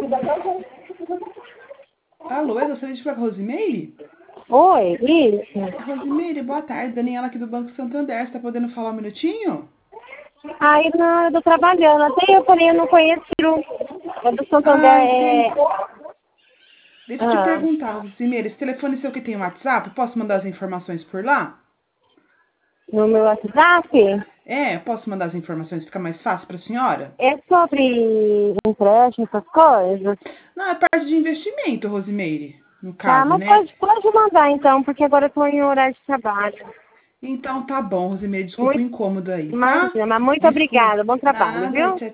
Alô, eu gostaria de falar com a Rosimeire? Oi, isso. Rosimeire, boa tarde. Daniela aqui do Banco Santander. Você tá podendo falar um minutinho? Aí não, eu tô trabalhando. Até eu falei, eu não conheço o do Santander. Deixa eu te perguntar, Rosimeire, esse telefone seu que tem WhatsApp, posso mandar as informações por lá? No meu WhatsApp? Posso mandar as informações, fica mais fácil pra senhora? É sobre empréstimo, essas coisas? Não, é parte de investimento, Rosimeire, no Tá, caso, mas né? pode mandar então, porque agora eu tô em horário de trabalho. Então tá bom, Rosimeire, desculpa o incômodo aí, tá? Mas muito Desculpa. obrigada, bom trabalho, Nada, viu? tchau,